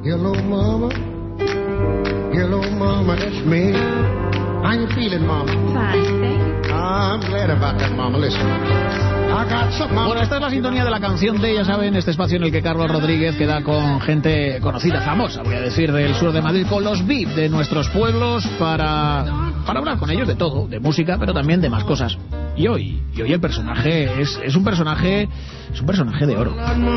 Hello, mama. Hello, mama, it's me. How you feeling, mama? Fine, thank you. I'm glad about that, mama. Listen. I got something. Bueno, esta es la sintonía de la canción de, ya saben, este espacio en el que Carlos Rodríguez queda con gente conocida, famosa, voy a decir, del sur de Madrid, con los VIP de nuestros pueblos para hablar con ellos de todo, de música, pero también de más cosas. Y hoy el personaje es un personaje de oro.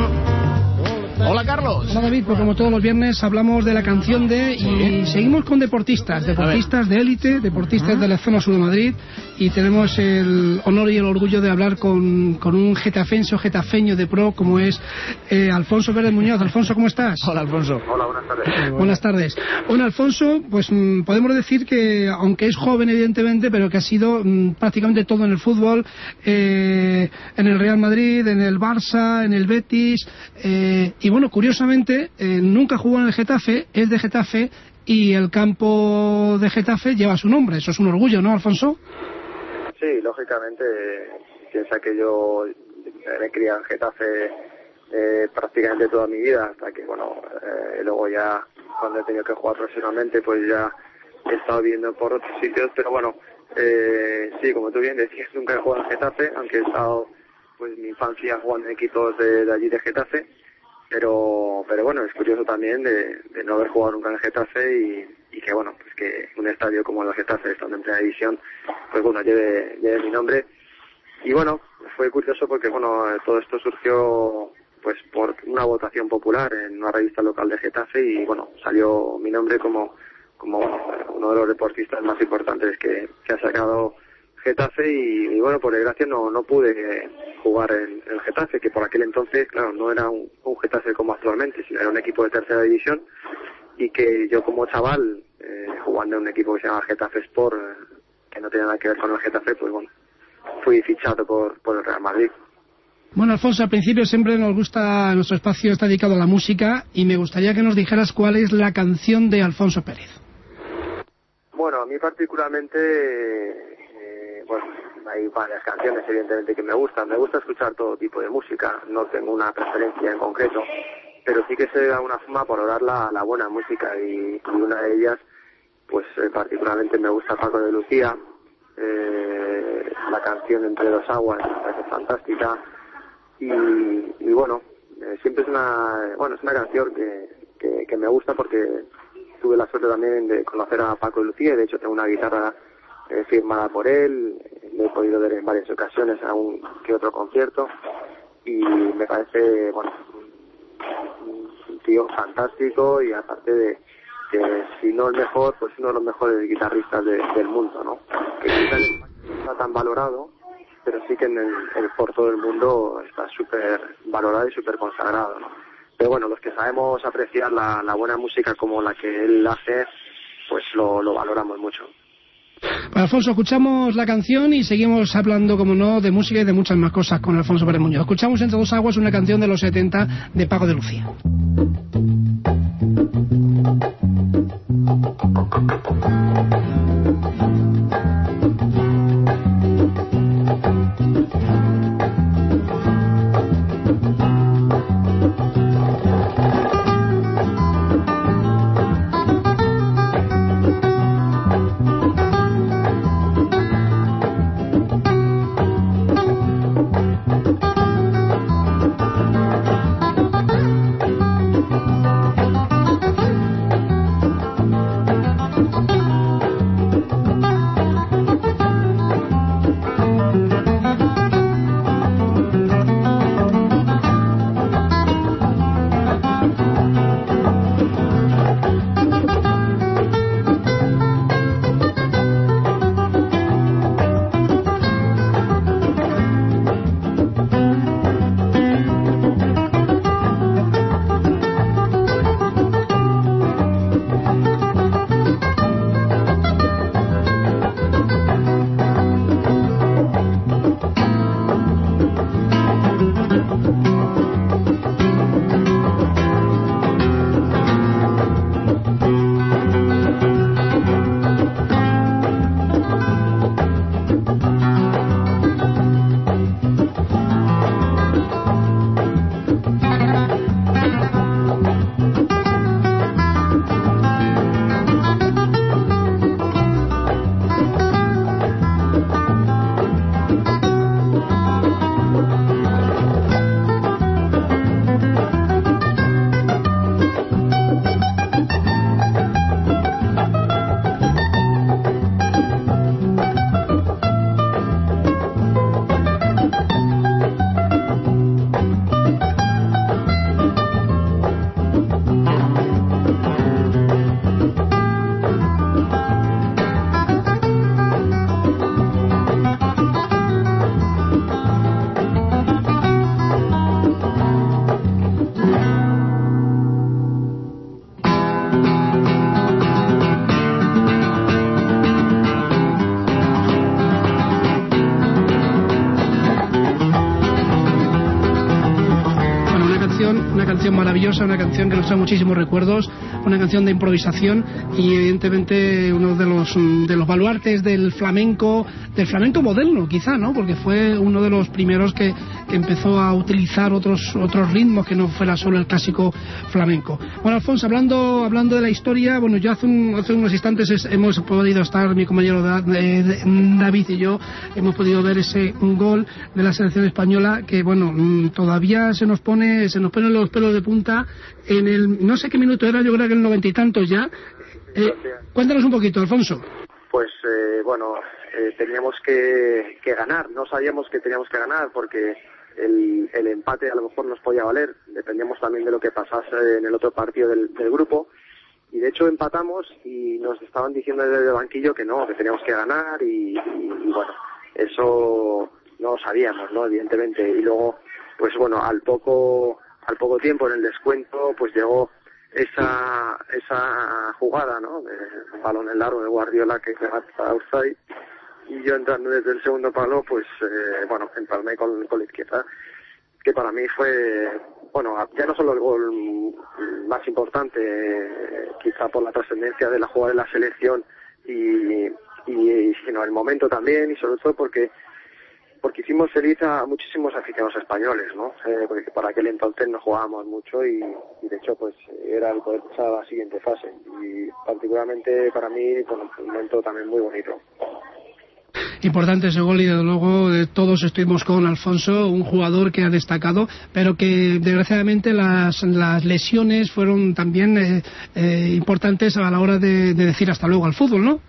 Hola, Carlos. Hola, David, pues como todos los viernes hablamos de la canción de... Y seguimos con deportistas de élite, deportistas de la zona sur de Madrid, y tenemos el honor y el orgullo de hablar con un getafense o getafeño de pro como es Alfonso Pérez Muñoz. Alfonso, ¿cómo estás? Hola, Alfonso. Hola, buenas tardes. Buenas tardes. Bueno, Alfonso, pues podemos decir que, aunque es joven evidentemente, pero que ha sido prácticamente todo en el fútbol, en el Real Madrid, en el Barça, en el Betis, y bueno, curiosamente, nunca jugó en el Getafe, es de Getafe, y el campo de Getafe lleva su nombre. Eso es un orgullo, ¿no, Alfonso? Sí, lógicamente, piensa que yo me he criado en Getafe prácticamente toda mi vida, hasta que, bueno, luego ya, cuando he tenido que jugar profesionalmente, pues ya he estado viviendo por otros sitios, pero bueno, sí, como tú bien decías, nunca he jugado en Getafe, aunque he estado, pues, mi infancia jugando en equipos de allí de Getafe. Pero bueno, es curioso también de no haber jugado nunca en el Getafe y que bueno, pues que un estadio como el Getafe, estando en primera división, pues bueno, lleve mi nombre. Y bueno, fue curioso porque bueno, todo esto surgió pues por una votación popular en una revista local de Getafe y bueno, salió mi nombre como uno de los deportistas más importantes que ha sacado Getafe y bueno, por desgracia no pude jugar en el Getafe, que por aquel entonces, claro, no era un Getafe como actualmente, sino era un equipo de tercera división y que yo como chaval, jugando en un equipo que se llama Getafe Sport, que no tenía nada que ver con el Getafe, pues bueno, fui fichado por el Real Madrid. Bueno, Alfonso, al principio siempre nos gusta, nuestro espacio está dedicado a la música y me gustaría que nos dijeras cuál es la canción de Alfonso Pérez. Bueno, a mí particularmente, bueno, hay varias canciones evidentemente que me gustan. Me gusta escuchar todo tipo de música, no tengo una preferencia en concreto, pero sí que sé de alguna forma valorar la buena música y una de ellas, pues particularmente me gusta Paco de Lucía, la canción Entre dos aguas me parece fantástica y bueno, siempre es una canción que me gusta porque tuve la suerte también de conocer a Paco de Lucía y de hecho tengo una guitarra firmada por él, lo he podido ver en varias ocasiones a un que otro concierto y me parece, bueno, un tío fantástico y aparte de que si no el mejor, pues uno de los mejores guitarristas del mundo, ¿no? Que quizás no está tan valorado, pero sí que por todo el mundo está súper valorado y súper consagrado, ¿no? Pero bueno, los que sabemos apreciar la buena música como la que él hace, pues lo valoramos mucho. Bueno, Alfonso, escuchamos la canción y seguimos hablando, como no, de música y de muchas más cosas con Alfonso Pérez Muñoz. Escuchamos Entre dos aguas, una canción de los 70 de Paco de Lucía. canción maravillosa, una canción que nos trae muchísimos recuerdos, una canción de improvisación y evidentemente uno de los baluartes del flamenco moderno quizá, ¿no? Porque fue uno de los primeros que empezó a utilizar otros ritmos que no fuera solo el clásico flamenco. Bueno, Alfonso, hablando de la historia, bueno, yo hace unos instantes hemos podido estar, mi compañero David y yo, hemos podido ver ese gol de la selección española que, bueno, todavía se nos ponen los pelos de punta en el, no sé qué minuto era, yo creo que el 90 y tantos ya. Cuéntanos un poquito, Alfonso. Pues bueno, teníamos que ganar, no sabíamos que teníamos que ganar porque el empate a lo mejor nos podía valer, dependíamos también de lo que pasase en el otro partido del grupo, y de hecho empatamos y nos estaban diciendo desde el banquillo que no, que teníamos que ganar y bueno, eso no lo sabíamos, ¿no? Evidentemente, y luego, pues bueno, al poco tiempo en el descuento, pues llegó esa jugada, ¿no? De balón en largo de Guardiola que se va para outside, y yo entrando desde el segundo palo, pues bueno, empalmé con la izquierda, que para mí fue, bueno, ya no solo el gol más importante, quizá por la trascendencia de la jugada de la selección y sino el momento también, y sobre todo porque hicimos feliz a muchísimos aficionados españoles, ¿no? Porque para aquel entonces no jugábamos mucho y de hecho pues era el poder pasar a la siguiente fase, y particularmente para mí, bueno, un momento también muy bonito. Importante ese gol y desde luego todos estuvimos con Alfonso, un jugador que ha destacado, pero que desgraciadamente las lesiones fueron también importantes a la hora de decir hasta luego al fútbol, ¿no?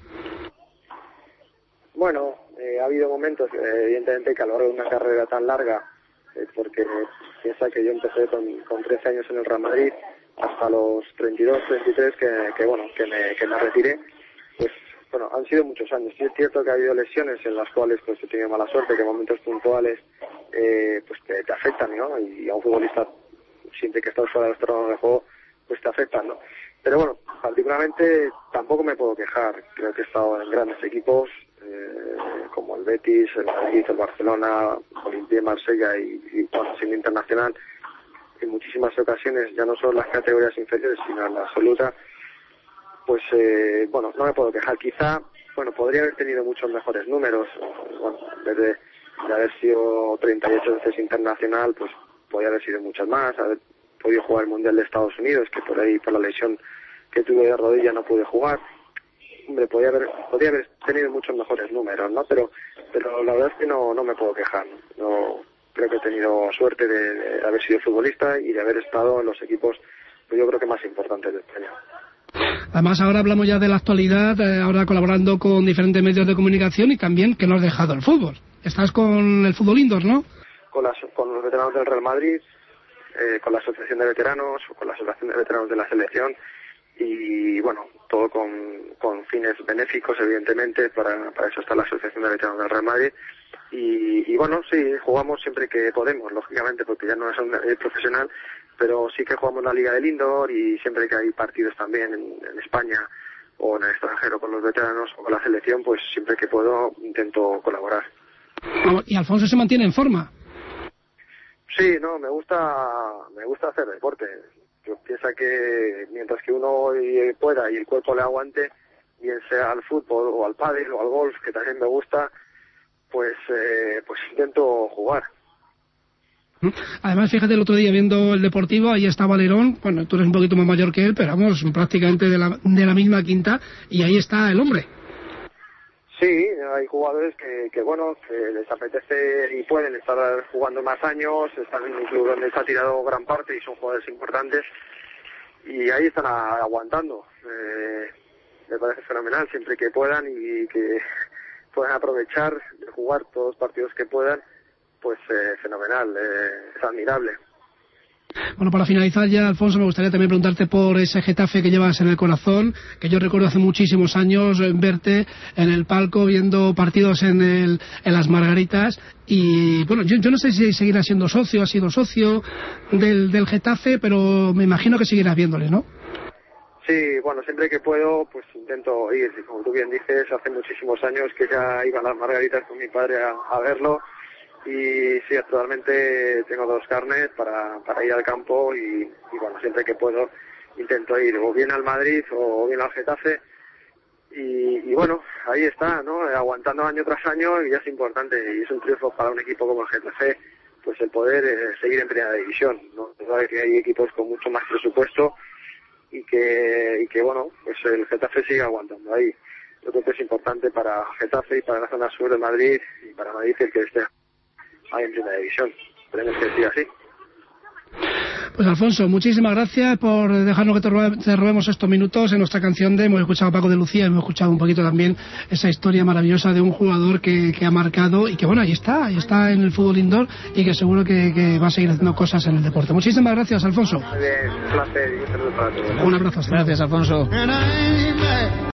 Bueno, ha habido momentos, evidentemente, que a lo largo de una carrera tan larga, porque piensa que yo empecé con 13 años en el Real Madrid, hasta los 32, 33 que me retiré, pues bueno, han sido muchos años. Sí es cierto que ha habido lesiones en las cuales pues he tenido mala suerte, que en momentos puntuales pues te afectan, ¿no? Y a un futbolista, siempre que estás fuera del terreno de juego, pues te afectan, ¿no? Pero bueno, particularmente tampoco me puedo quejar. Creo que he estado en grandes equipos, como el Betis, el Madrid, el Barcelona, Olympique, Marsella y bueno, siendo internacional, en muchísimas ocasiones, ya no solo en las categorías inferiores, sino en la absoluta, pues bueno, no me puedo quejar. Quizá, bueno, podría haber tenido muchos mejores números. Bueno, en vez de haber sido 38 veces internacional, pues podría haber sido muchas más, haber podido jugar el Mundial de Estados Unidos, que por ahí, por la lesión que tuve de rodilla, no pude jugar. Hombre, podría haber tenido muchos mejores números, ¿no? Pero la verdad es que no me puedo quejar. No creo que he tenido suerte de haber sido futbolista y de haber estado en los equipos, pues yo creo que más importantes de España. Además, ahora hablamos ya de la actualidad, ahora colaborando con diferentes medios de comunicación y también que no has dejado el fútbol. Estás con el fútbol indoor, ¿no? Con los veteranos del Real Madrid, con la Asociación de Veteranos, con la Asociación de Veteranos de la Selección, y bueno, todo con fines benéficos, evidentemente, para eso está la Asociación de Veteranos del Real Madrid. Y bueno, sí, jugamos siempre que podemos, lógicamente, porque ya no es un profesional, pero sí que jugamos la Liga del Indoor, y siempre que hay partidos también en España o en el extranjero con los veteranos o con la selección, pues siempre que puedo intento colaborar. ¿Y Alfonso se mantiene en forma? Sí, no, me gusta hacer deporte. Yo pienso que mientras que uno pueda y el cuerpo le aguante, bien sea al fútbol o al pádel o al golf, que también me gusta, pues intento jugar. Además, fíjate, el otro día viendo el Deportivo, ahí está Valerón, bueno, tú eres un poquito más mayor que él, pero vamos, prácticamente de la misma quinta, y ahí está el hombre. Sí, hay jugadores que bueno, que les apetece y pueden estar jugando más años, están en un club donde se ha tirado gran parte y son jugadores importantes, y ahí están aguantando. Me parece fenomenal, siempre que puedan y que puedan aprovechar de jugar todos los partidos que puedan, pues fenomenal, es admirable. Bueno, para finalizar ya, Alfonso, me gustaría también preguntarte por ese Getafe que llevas en el corazón, que yo recuerdo hace muchísimos años verte en el palco viendo partidos en las Margaritas, y bueno, yo no sé si seguirás siendo socio, has sido socio del Getafe, pero me imagino que seguirás viéndole, ¿no? Sí, bueno, siempre que puedo, pues intento ir, como tú bien dices, hace muchísimos años que ya iba a las Margaritas con mi padre a verlo, Y sí, actualmente tengo 2 carnets para ir al campo y bueno, siempre que puedo intento ir o bien al Madrid o bien al Getafe. Y bueno, ahí está, ¿no? Aguantando año tras año, y es importante, y es un triunfo para un equipo como el Getafe, pues el poder seguir en primera división, ¿no? Sabes que hay equipos con mucho más presupuesto y que bueno, pues el Getafe sigue aguantando ahí. Yo creo que es importante para Getafe y para la zona sur de Madrid y para Madrid el que esté ahí en primera división. Esperemos que siga así. Pues Alfonso, muchísimas gracias por dejarnos que te robemos estos minutos en nuestra canción hemos escuchado a Paco de Lucía, hemos escuchado un poquito también esa historia maravillosa de un jugador que ha marcado y que bueno, ahí está en el fútbol indoor y que seguro que va a seguir haciendo cosas en el deporte. Muchísimas gracias, Alfonso. Muy bien, un placer y un saludo para todos. Un abrazo. Gracias, Alfonso.